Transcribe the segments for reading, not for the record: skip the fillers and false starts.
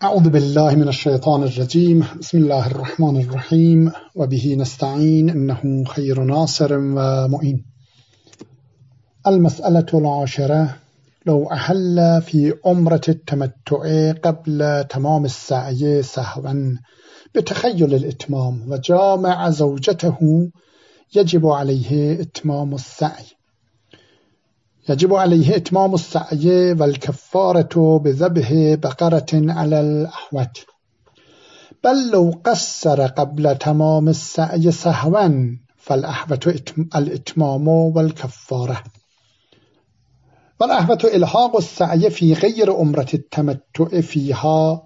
أعوذ بالله من الشيطان الرجيم. بسم الله الرحمن الرحيم وبه نستعين إنه خير ناصر ومعين. المسألة العاشرة: لو أحل في عمرة التمتع قبل تمام السعي سهوا بتخيل الإتمام وجامع زوجته يجب عليه إتمام السعي. يجب عليه إتمام السعي والكفارة بذبح بقرة على الأحوت. بل لو قصر قبل تمام السعي سهوا فالأحوت الإتمام والكفارة. والأحوت إلحاق السعي في غير عمرة التمتع فيها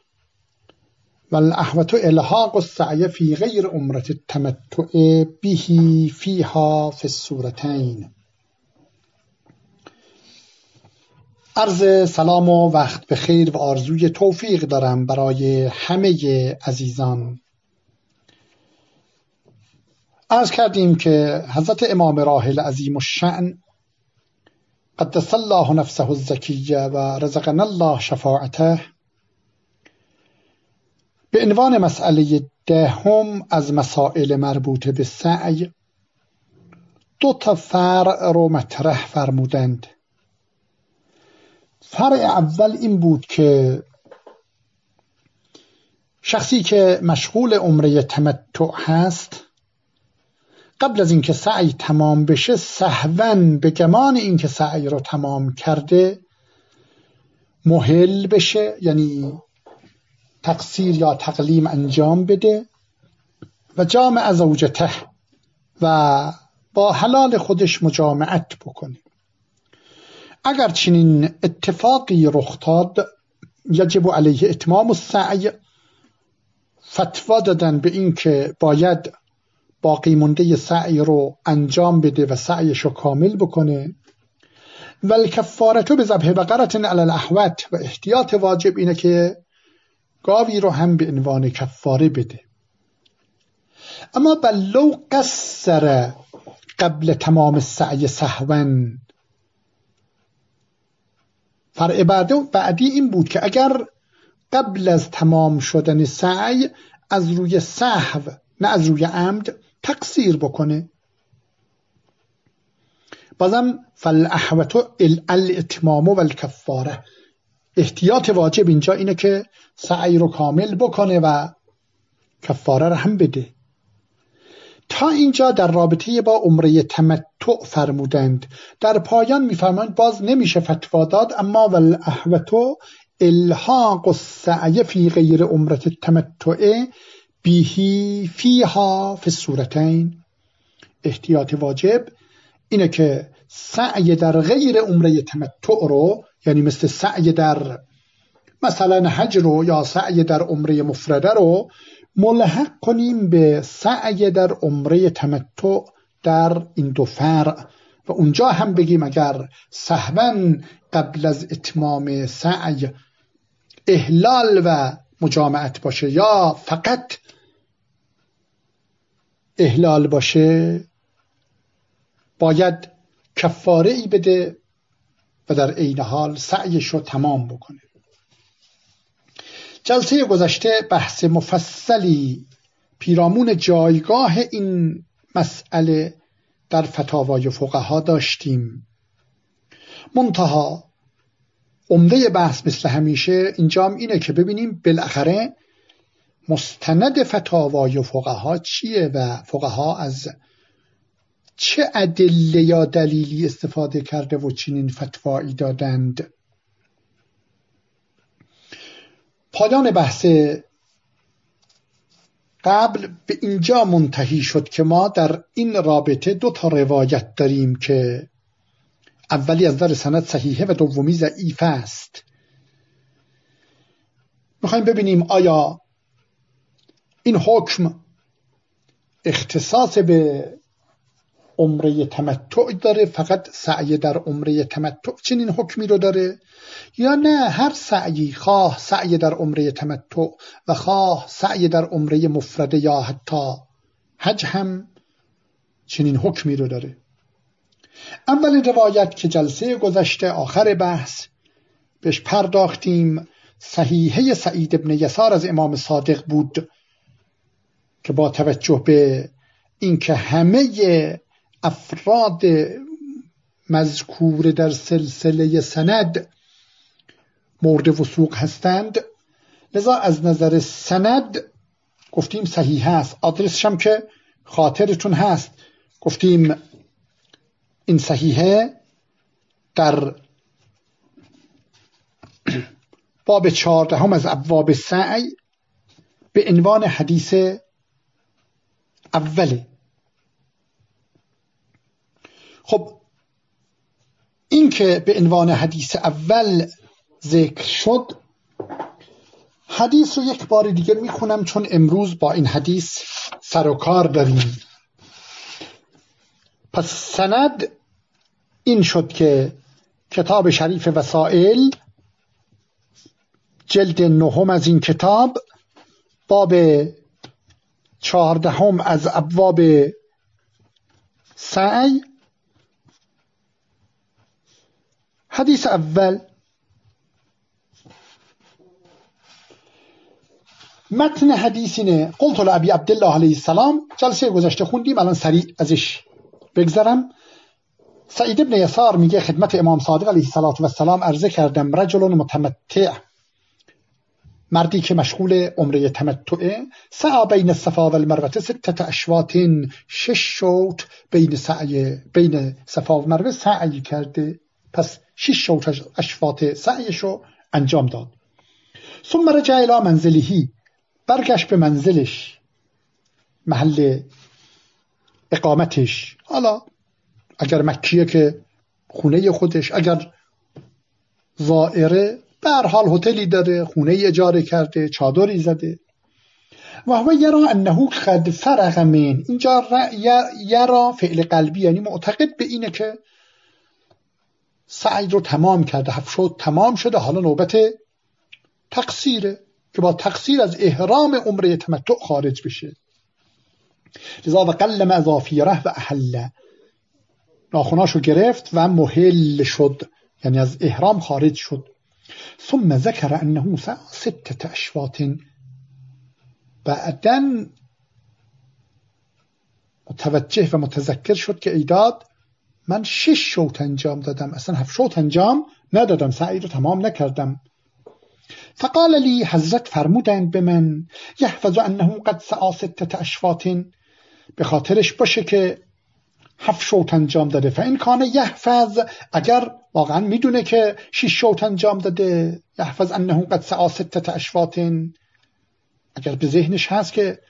والأحوت إلحاق السعي في غير عمرة التمتع به فيها في الصورتين. عرض سلام و وقت بخیر و آرزوی توفیق دارم برای همه عزیزان. عرض کردیم که حضرت امام راحل عظیم الشأن قدس الله نفسه الزکیه و رزقنا الله شفاعته به عنوان مسئله دهم از مسائل مربوط به سعی دو تا فرع رو مطرح فرمودند. فرع اول این بود که شخصی که مشغول عمره تمتع هست قبل از اینکه سعی تمام بشه سهواً به گمان اینکه سعی رو تمام کرده محل بشه، یعنی تقصیر یا تقلیم انجام بده و جامع زوجته و با حلال خودش مجامعت بکنه. اگر چنین اتفاقی رخ داد یجب علیه اتمام السعی. فتوا دادن به این که باید باقی مونده سعی رو انجام بده و سعیش رو کامل بکنه. والکفارة بذبح بقرة علی الاحوت، و احتیاط واجب اینه که گاوی رو هم به عنوان کفاره بده. اما بل لو قصر قبل تمام السعی سهوا، فرع بعدی این بود که اگر قبل از تمام شدن سعی از روی سهو نه از روی عمد تقصیر بکنه، بازم فالاحوت الاتمام والکفاره. احتیاط واجب اینجا اینه که سعی رو کامل بکنه و کفاره رو هم بده. تا اینجا در رابطه با عمره تمتع فرمودند. در پایان میفرمایند باز نمیشه فتوا داد، اما والاحوت الحاق السعی فی غیر عمره التمتع به فیها فی الصورتین. احتیاط واجب اینه که سعی در غیر عمره تمتع رو، یعنی مثل سعی در مثلا حج رو یا سعی در عمره مفرده رو، ملحق کنیم به سعی در عمره تمتع در این دو فرع و اونجا هم بگیم اگر سهواً قبل از اتمام سعی احلال و مجامعت باشه یا فقط احلال باشه باید کفاره ای بده و در عین حال سعیش رو تمام بکنه. جلسه گذشته بحث مفصلی پیرامون جایگاه این مسئله در فتاوای فقها داشتیم. منتها عمده بحث مثل همیشه اینجام اینه که ببینیم بالاخره مستند فتاوای فقها چیه و فقها از چه ادله یا دلیلی استفاده کرده و چنین فتوایی دادند. پایان بحث قبل به اینجا منتهی شد که ما در این رابطه دو تا روایت داریم که اولی از نظر سند صحیحه و دومی ضعیف است. میخوایم ببینیم آیا این حکم اختصاص به عمره تمتع داره، فقط سعی در عمره تمتع چنین حکمی رو داره، یا نه هر سعی، خواه سعی در عمره تمتع و خواه سعی در عمره مفرده یا حتی حج هم چنین حکمی رو داره. اول روایت که جلسه گذشته آخر بحث بهش پرداختیم صحیحه سعید ابن یسار از امام صادق بود که با توجه به اینکه همه افراد مذکور در سلسله سند مورد وثوق هستند، لذا از نظر سند گفتیم صحیح است. آدرسش هم که خاطرتون هست گفتیم این صحیحه در باب 14 از ابواب سعی به عنوان حدیث اوله. خب این که به عنوان حدیث اول ذکر شد، حدیث رو یک بار دیگه میخونم چون امروز با این حدیث سر و کار داریم. پس سند این شد که کتاب شریف وسائل جلد 9 از این کتاب باب 14 از ابواب سعی، حدیث اول. متن حدیث اینه: قلت لابی عبدالله علیه السلام. جلسه گذشته خوندیم، الان سریع ازش بگذرم. سعید ابن یسار میگه خدمت امام صادق علیه السلام عرضه کردم: رجل متمتع، مردی که مشغول عمره تمتعه، سعی بین الصفا و المروه 6 اشواط، 6 شوط بین صفا و مروه سعی کرده. پس 6 شوط اشواط سعیشو انجام داد. ثم رجع الی منزله، برگشت به منزلش، محل اقامتش. حالا اگر مکیه که خونه خودش، اگر زائره به هر حال هتلی داره، خونه اجاره کرده، چادری زده. و هو یرا انه قد فرغ من، اینجا یرا فعل قلبی، یعنی معتقد به اینه که سعی رو تمام کرده، 7 شوط تمام شده، حالا نوبت تقصیره که با تقصیر از احرام عمره تمتع خارج بشه. لذا و قلم اظافیره و احل، ناخناشو گرفت و محل شد، یعنی از احرام خارج شد. ثم ذکر انه 6 اشواط، بعداً متوجه و متذکر شد که ایداد من 6 شوط انجام دادم، اصلا 7 شوط انجام ندادم، سعی رو تمام نکردم. فقال لی، حضرت فرمودند به من: یحفظ انه قد سعی 6 اشواط، به خاطرش باشه که 7 شوط انجام داده. فإن کان یحفظ، اگر واقعا میدونه که 6 شوط انجام داده، یحفظ انه قد سعی 6 اشواط، اگر به ذهنش هست که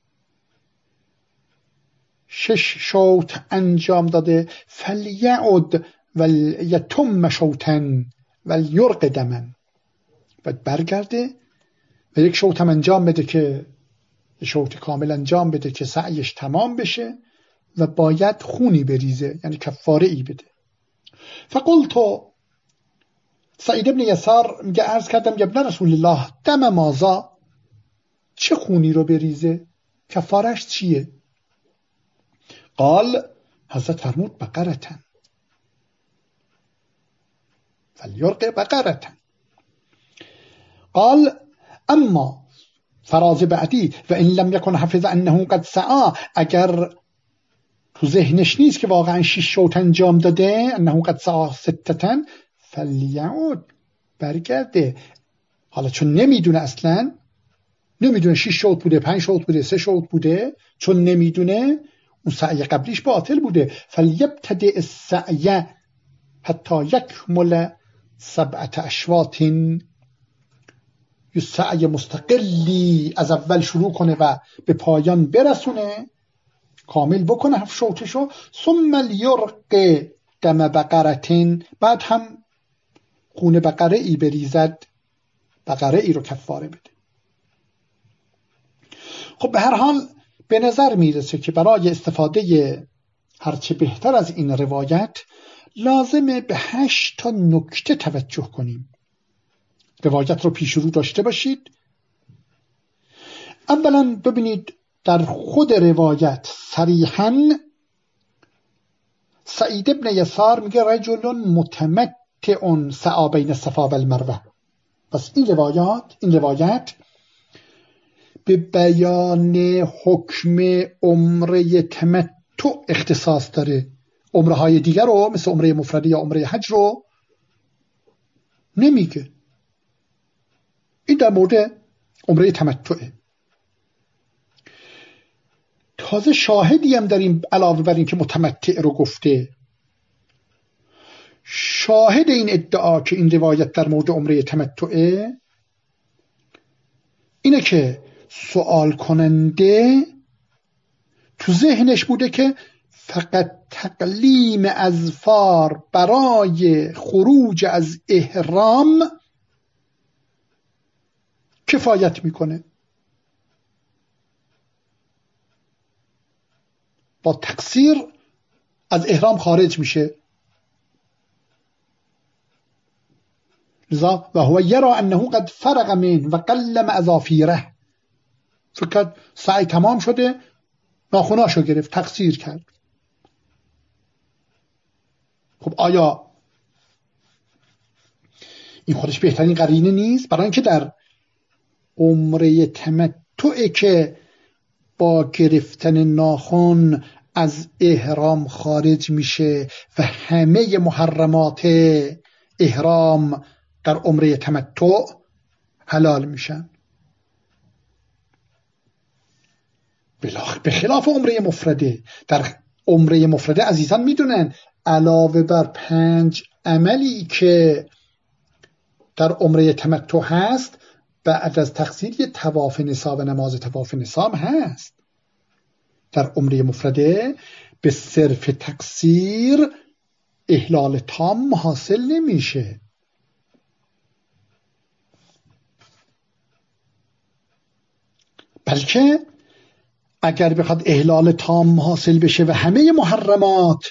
6 شوط انجام داده، فلیعد ولیتم شوطا ولیرق دما، باید برگرده و 1 شوط هم انجام بده، که شوط کامل انجام بده که سعیش تمام بشه، و باید خونی بریزه، یعنی کفاره ای بده. فقلت، سعید ابن یسار میگه عرض کردم: یا ابن رسول الله، دم مازا، چه خونی رو بریزه؟ کفارش چیه؟ قال، حضرت فرمود: بقرتن فلیرق بقرتن. قال اما فراز بعدی: و این لم یکن حفظ انه قد سعی، اگر تو ذهنش نیست که واقعا 6 شوط انجام داده، انه قد سعی 6، فلیعود، برگرده. حالا چون نمیدونه، اصلا نمیدونه 6 شوط بوده، 5 شوط بوده، 3 شوط بوده، چون نمیدونه اون سعی قبلیش باطل بوده. فلیبتدئ السعی حتی یکمل 7 اشواط، یه سعی مستقلی از اول شروع کنه و به پایان برسونه، کامل بکنه 7 شوطشو. ثم لیرق دم بقرتین، بعد هم خون بقره ای بریزد، بقره ای رو کفاره بده. خب به هر حال به نظر میرسه که برای استفاده هرچه بهتر از این روایت لازمه به 8 تا نکته توجه کنیم. روایت رو پیش رو داشته باشید. اولا ببینید در خود روایت صریحاً سعید ابن یسار میگه: رجل متمتع سعی بین الصفا و المروه. پس این روایت به بیان حکم عمره تمتع اختصاص داره. عمره های دیگر رو مثل عمره مفرده یا عمره حج رو نمیگه. این در مورد عمره تمتعه. تازه شاهدی هم در این علاوه بر این که متمتع رو گفته، شاهد این ادعا که این روایت در مورد عمره تمتعه اینه که سوال کننده تو ذهنش بوده که فقط تقلیم اظفار برای خروج از احرام کفایت میکنه، با تقصیر از احرام خارج میشه. لذا و هو یرا انه قد فرغ من و قلم اظافیره، فقط سعی تمام شده، ناخناشو گرفت، تقصیر کرد. خب آیا این خودش بهترین قرینه نیست؟ برای اینکه در عمره تمتعی که با گرفتن ناخن از احرام خارج میشه و همه محرمات احرام در عمره تمتع حلال میشن، به خلاف عمره مفرده. در عمره مفرده عزیزان میدونن علاوه بر 5 عملی که در عمره تمتع هست، بعد از تقصیر یه طواف نسا و نماز طواف نسا هست. در عمره مفرده به صرف تقصیر احلال تام حاصل نمیشه. بلکه اگر بخواد احلال تام حاصل بشه و همه محرمات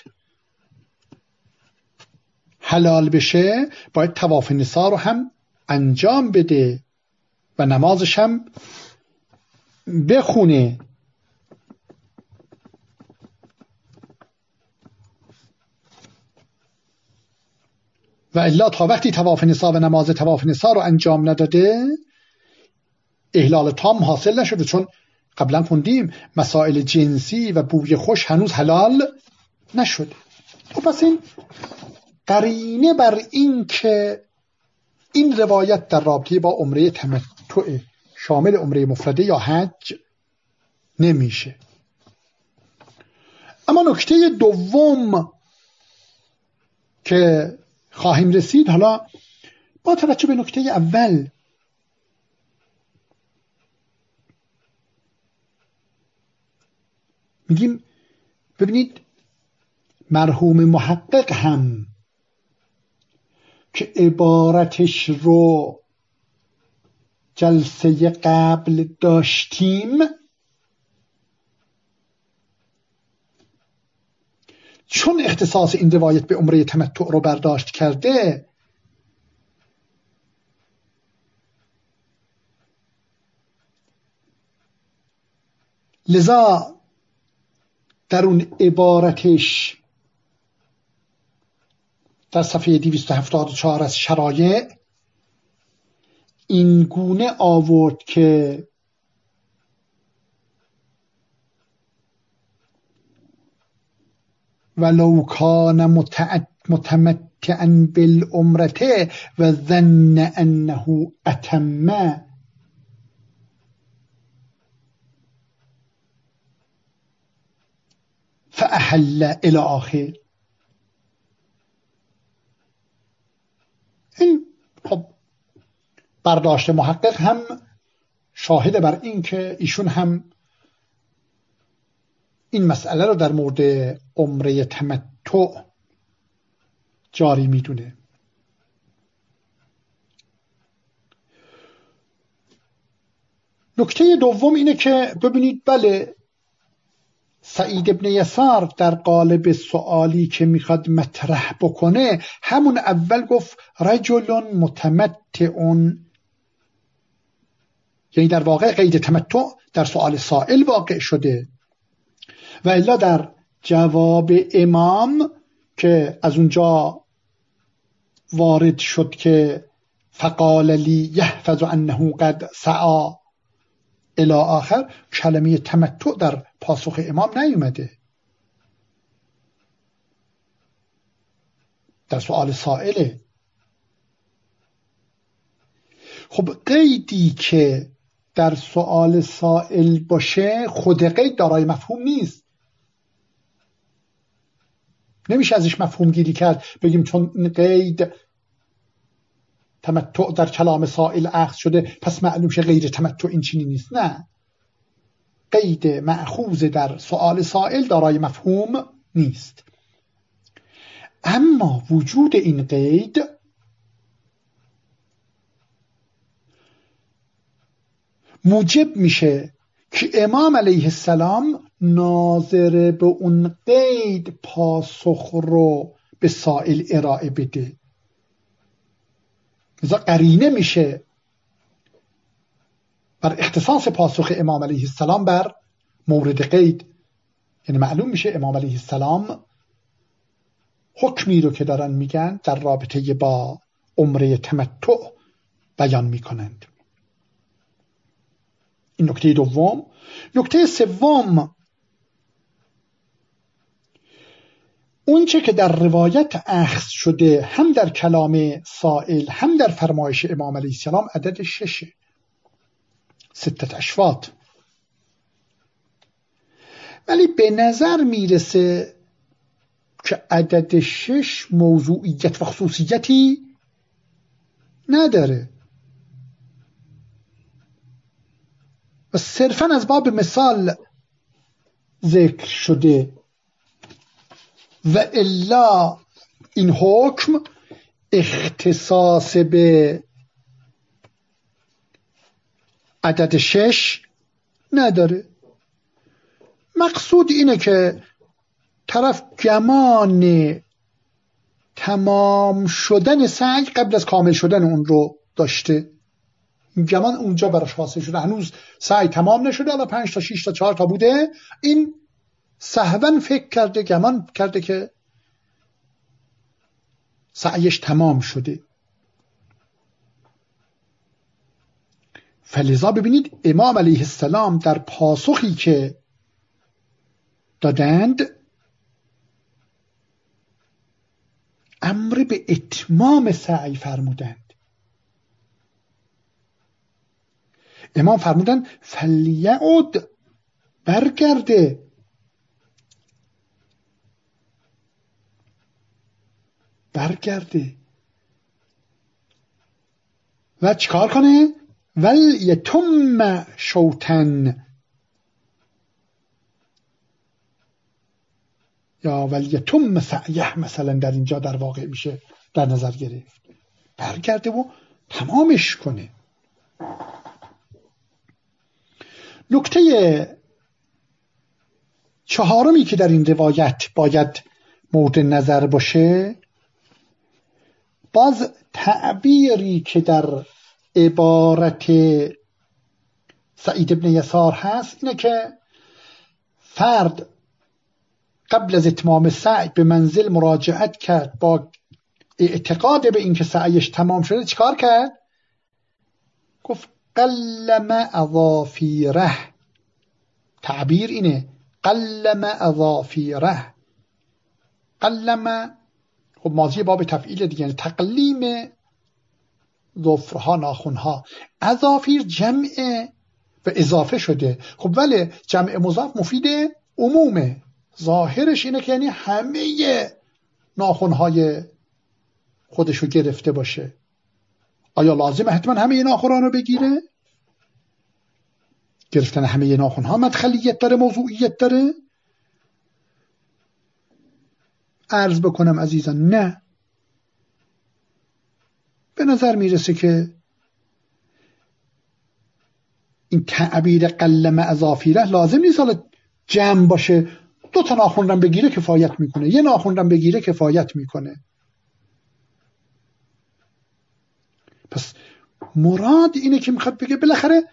حلال بشه، باید طواف نسا رو هم انجام بده و نمازش هم بخونه. و الا تا وقتی طواف نسا و نماز طواف نسا رو انجام نداده احلال تام حاصل نشده، چون قبلا خوندیم مسائل جنسی و بوی خوش هنوز حلال نشده. و پس این قرینه بر این که این روایت در رابطه با عمره تمتع شامل عمره مفرده یا حج نمیشه. اما نکته دوم که خواهیم رسید، حالا با توجه به نکته اول، میگیم ببینید مرحوم محقق هم که عبارتش رو جلسه قبل داشتیم، چون اختصاص این روایت به عمره تمتع رو برداشت کرده، لذا در اون عبارتش در صفحه 274 از شرایع این گونه آورد که ولو کان متمتعا بالعمرة و ظن انه اتم فاحل الى آخر. این خب برداشت محقق هم شاهد بر این که ایشون هم این مسئله رو در مورد عمره تمتع جاری میدونه. نکته دوم اینه که ببینید بله، سعید ابن یسار در قالب سوالی که میخواد مطرح بکنه همون اول گفت رجل متمتعون، یعنی در واقع قید تمتع در سوال سائل واقع شده، و الا در جواب امام که از اونجا وارد شد که فقال لی یحفظ انه قد سعی الی آخر، کلمه تمتع در پاسخ امام نیومده. در سؤال سائله. خب قیدی که در سؤال سائل باشه خود قید دارای مفهوم نیست. نمیشه ازش مفهوم گیری کرد بگیم چون این قید تمتع در کلام سائل اخذ شده پس معلوم شه غیر تمتع این چنین نیست. نه، قید مأخوذ در سؤال سائل دارای مفهوم نیست. اما وجود این قید موجب میشه که امام علیه السلام ناظر به اون قید پاسخ رو به سائل ارائه بده. لذا قرینه میشه بر اختصاص پاسخ امام علیه السلام بر مورد قید. یعنی معلوم میشه امام علیه السلام حکمی رو که دارن میگن در رابطه با عمره تمتع بیان میکنند. این نکته دوم. نکته سوم، اون چه که در روایت اخذ شده هم در کلام سائل هم در فرمایش امام علیه السلام عدد 6، 6 اشواط. ولی به نظر میرسه که عدد 6 موضوعیت و خصوصیتی نداره و صرفاً از باب مثال ذکر شده و الا این حکم اختصاص به عدد 6 نداره. مقصود اینه که طرف گمان تمام شدن سعی قبل از کامل شدن اون رو داشته، گمان اونجا براش حاصل شده، هنوز سعی تمام نشده، حالا 5 تا 6 تا 4 تا بوده، این سهواً فکر کرده، گمان کرده که سعیش تمام شده. فلذا ببینید امام علیه السلام در پاسخی که دادند امر به اتمام سعی فرمودند. امام فرمودند فلیعد، برگرده و چیکار کنه؟ ولیتم شوطن یا ولیتم سعیه مثلا در اینجا در واقع میشه در نظر گرفت، برگرده و تمامش کنه. نکته چهارمی که در این روایت باید مورد نظر باشه، باز تعبیری که در عبارت سعید ابن یسار هست اینه که فرد قبل از اتمام سعی به منزل مراجعت کرد با اعتقاد به اینکه سعیش تمام شده. چیکار کرد؟ گفت قلم اظافیره. تعبیر اینه، قلم اظافیره. قلم خب ماضی باب تفعیل دیگه، یعنی تقلیم ظفرها، ناخونها. اظافیر جمع و اضافه شده. خب ولی جمع مضاف مفید عمومه، ظاهرش اینه که یعنی همه ناخونهای خودشو گرفته باشه. آیا لازمه حتما همه ناخونها رو بگیره؟ گرفتن همه ناخونها مدخلیت داره، موضوعیت داره؟ عرض بکنم عزیزان نه. به نظر میرسه که این تعبیر قلم اظافیره لازم نیست حالا جمع باشه، 2 تا ناخن رم بگیره کفایت میکنه، 1 ناخن رم بگیره کفایت میکنه. پس مراد اینه که میخواد بگه بالاخره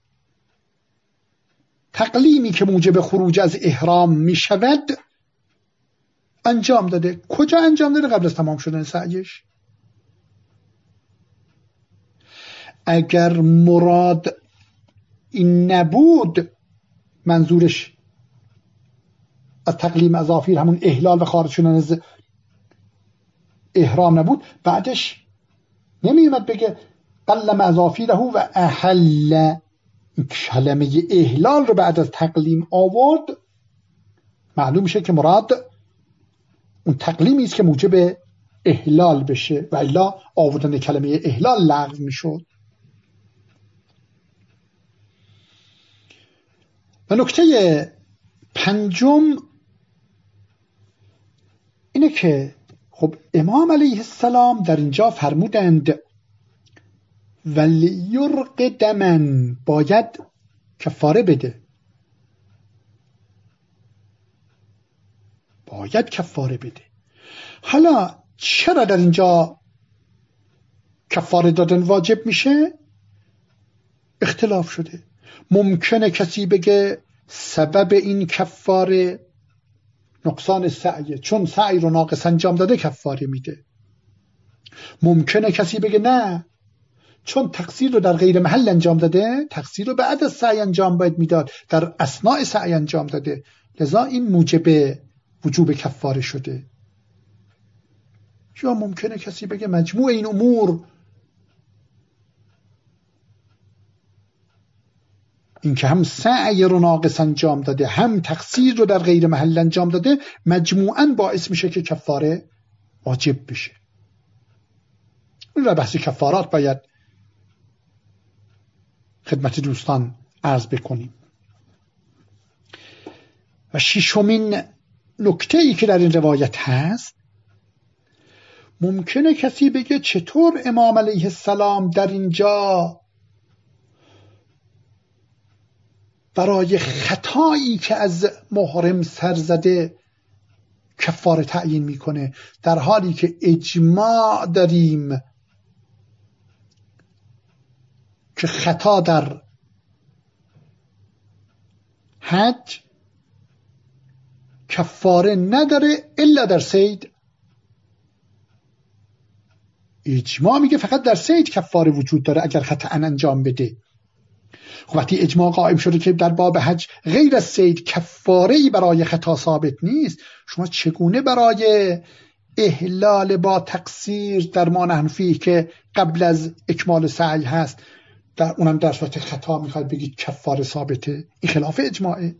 تقلیمی که موجب خروج از احرام میشود انجام داده. کجا انجام داده؟ قبل از تمام شدن سعیش. اگر مراد این نبود، منظورش از تقلیم اظافیر همون احلال و خارج شدن از احرام نبود، بعدش نمیومد بگه قلم اظافیره و احل. کلمه احلال رو بعد از تقلیم آورد، معلوم میشه که مراد اون تقلیمی است که موجب احلال بشه، و الا آوردن کلمه احلال لغو میشد. و نکته پنجم اینه که خب امام علیه السلام در اینجا فرمودند ولیرق دمن، باید کفاره بده، باید کفاره بده. حالا چرا در اینجا کفاره دادن واجب میشه؟ اختلاف شده. ممکنه کسی بگه سبب این کفاره نقصان سعیه، چون سعی رو ناقص انجام داده کفاره میده. ممکنه کسی بگه نه، چون تقصیر رو در غیر محل انجام داده، تقصیر رو بعد از سعی انجام باید میداد، در اثناء سعی انجام داده، لذا این موجب وجوب کفاره شده. یا ممکنه کسی بگه مجموع این امور، این که هم سعی رو ناقص انجام داده، هم تقصیر رو در غیر محل انجام داده، مجموعاً باعث میشه که کفاره واجب بشه. این را بحث کفارات باید خدمت دوستان عرض بکنیم. و ششمین نکته ای که در این روایت هست، ممکنه کسی بگه چطور امام علیه السلام در اینجا برای خطایی که از محرم سر زده کفاره تعیین میکنه، در حالی که اجماع داریم که خطا در حج کفاره نداره الا در صید. اجماع میگه فقط در صید کفاره وجود داره اگر خطأ انجام بده. خب وقتی اجماع قائم شده که در باب حج غیر از صید کفاره‌ای برای خطا ثابت نیست، شما چگونه برای احلال با تقصیر در ما نحن فیه که قبل از اکمال سعی هست، در اونم در صورت خطا میخواید بگید کفاره ثابته؟ این خلاف اجماعه.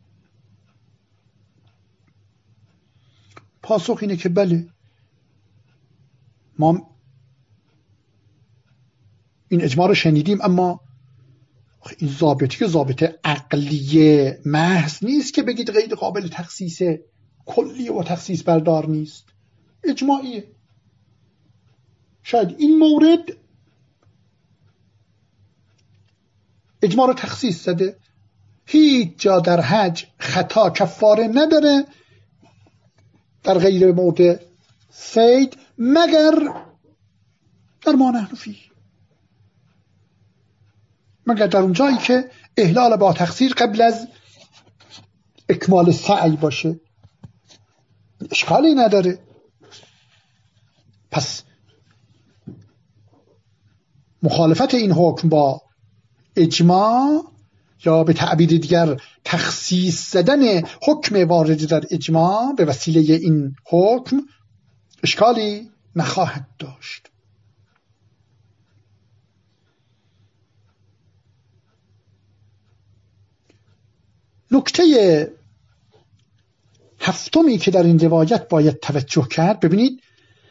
پاسخ اینه که بله، ما این اجماع رو شنیدیم، اما این ضابطه که ضابطه عقلیه محض نیست که بگید غیر قابل تخصیصه، کلیه و تخصیص بردار نیست، اجماعیه. شاید این مورد اجماع رو تخصیص زده، هیچ جا در حج خطا کفاره نداره در غیر مورد صید مگر در ما نحن فیه، مگر در اون جایی که احلال با تقصیر قبل از اکمال سعی باشه، اشکالی نداره. پس مخالفت این حکم با اجماع، یا به تعبیر دیگر تخصیص زدن حکم وارد در اجماع به وسیله این حکم، اشکالی نخواهد داشت. نکته هفتمی که در این روایت باید توجه کرد، ببینید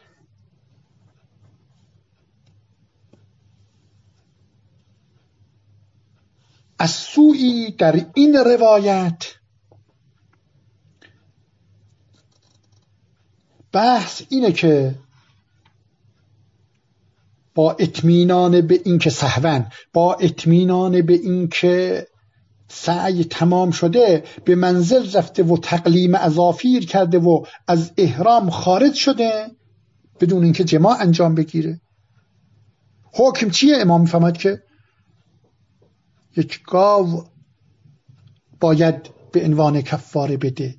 از سوی در این روایت بحث اینه که با اطمینان به این که سهوا، با اطمینان به این که سعی تمام شده، به منزل رفته و تقلیم اظافیر کرده و از احرام خارج شده بدون اینکه جماع انجام بگیره، حکم چیه؟ امام میفرماید که یک گاو باید به عنوان کفاره بده.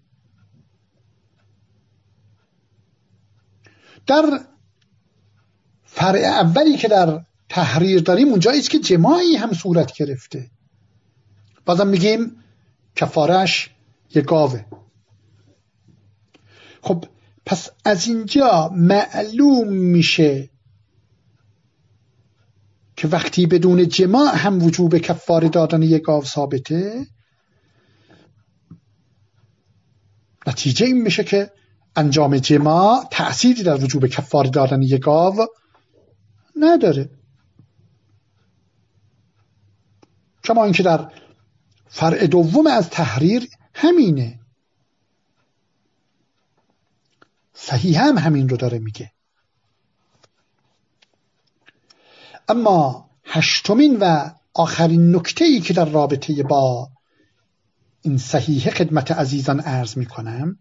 در فرع اولی که در تحریر داریم اونجایی است که جماعی هم صورت گرفته، بازم میگیم کفارش یک گاوه. خب پس از اینجا معلوم میشه که وقتی بدون جماع هم وجوب کفاره دادن یک گاو ثابته، نتیجه این میشه که انجام جماع تأثیری در وجوب کفاره دادن یک گاو نداره. کما اینکه در فرع دوم از تحریر همینه، صحیح هم همین رو داره میگه. اما هشتمین و آخرین نکته‌ای که در رابطه با این صحیح خدمت عزیزان عرض میکنم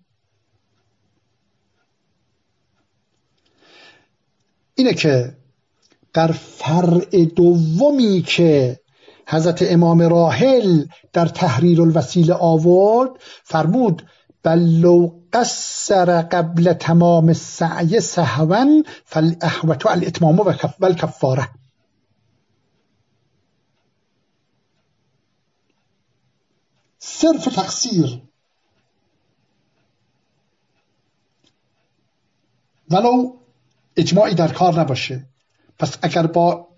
اینه که در فرع دومی که حضرت امام راحل در تحریر الوسیله آورد، فرمود بل لو قصر قبل تمام السعی سهوا فالاحوط الاتمام و الکفاره. صرف تقصیر ولو اجماعی در کار نباشه، پس اگر با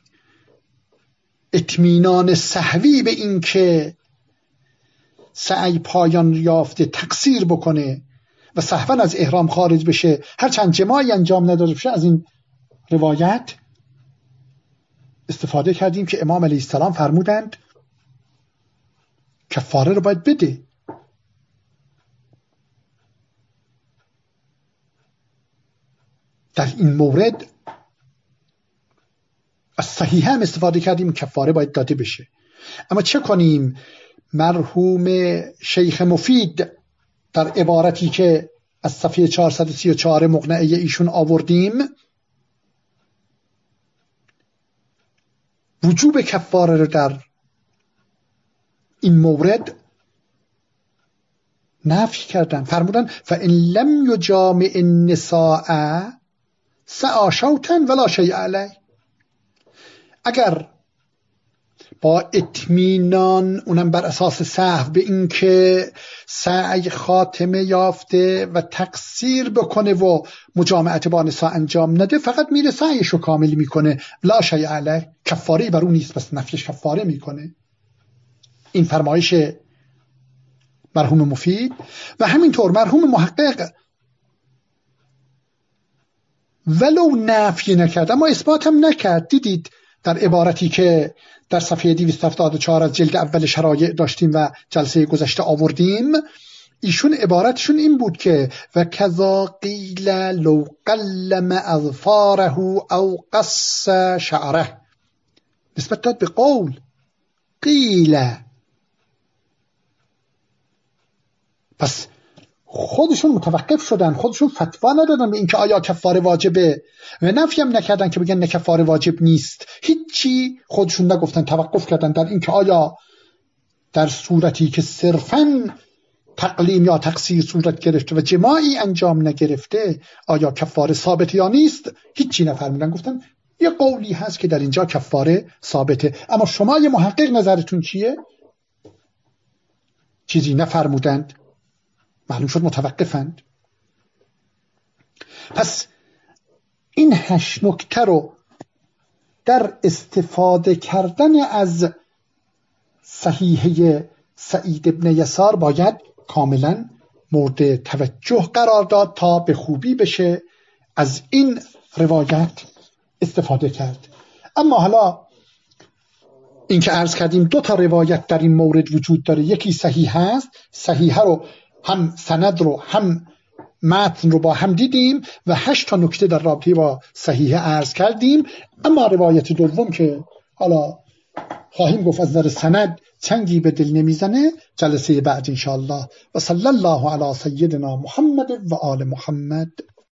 اطمینان سهوی به این که سعی پایان یافته تقصیر بکنه و سهوا از احرام خارج بشه، هرچند جماعی انجام نداده بشه، از این روایت استفاده کردیم که امام علیه السلام فرمودند کفاره رو باید بده. در این مورد از صحیح هم استفاده کردیم کفاره باید داده بشه. اما چه کنیم؟ مرحوم شیخ مفید در عبارتی که از صفحه 434 مقنعه ایشون آوردیم وجوب کفاره رو در این مورد نفی کردن. فرمودن فإن لم یجامع النساء سعی شوطا ولا شیء علیه. اگر با اطمینان، اونم بر اساس سهو، به این که سعی خاتمه یافته و تقصیر بکنه و مجامعت با نساء انجام نده، فقط میره سعیش رو کامل میکنه، لا شیء علیه، کفاره بر اون نیست، بس نفیش کفاره میکنه. این فرمایش مرحوم مفید. و همینطور مرحوم محقق ولو نفی نکرد اما اثبات هم نکرد. دیدید در عبارتی که در صفحه 274 از جلد اول شرایع داشتیم و جلسه گذشته آوردیم، ایشون عبارتشون این بود که و کذا قیل لو قلم اظفاره او قص شعره، نسبت داد به قول قیل. پس خودشون متوقف شدن، خودشون فتوا ندادن به اینکه آیا کفاره واجبه و نفی هم نکردن که بگن نه کفاره واجب نیست. هیچی خودشون نگفتن، توقف کردن در اینکه آیا در صورتی که صرفاً تقلیم یا تقصیر صورت گرفته و جماعی انجام نگرفته آیا کفاره ثابت یا نیست. هیچی نفرمودن، گفتن یه قولی هست که در اینجا کفاره ثابته. اما شما یه محقق نظرتون چیه؟ چیزی نفرمودند، معلوم شد متوقفند. پس این 8 نکته رو در استفاده کردن از صحیحه سعید ابن یسار باید کاملا مورد توجه قرار داد تا به خوبی بشه از این روایت استفاده کرد. اما حالا این که عرض کردیم 2 تا روایت در این مورد وجود داره، یکی صحیح هست، صحیحه رو هم سند رو هم متن رو با هم دیدیم و 8 تا نکته در رابطه با صحیحه عرض کردیم. اما روایت دوم که حالا خواهیم گفت از نظر سند چنگی به دل نمیزنه، جلسه بعد انشاءالله. و صلی الله علی سیدنا محمد و آل محمد.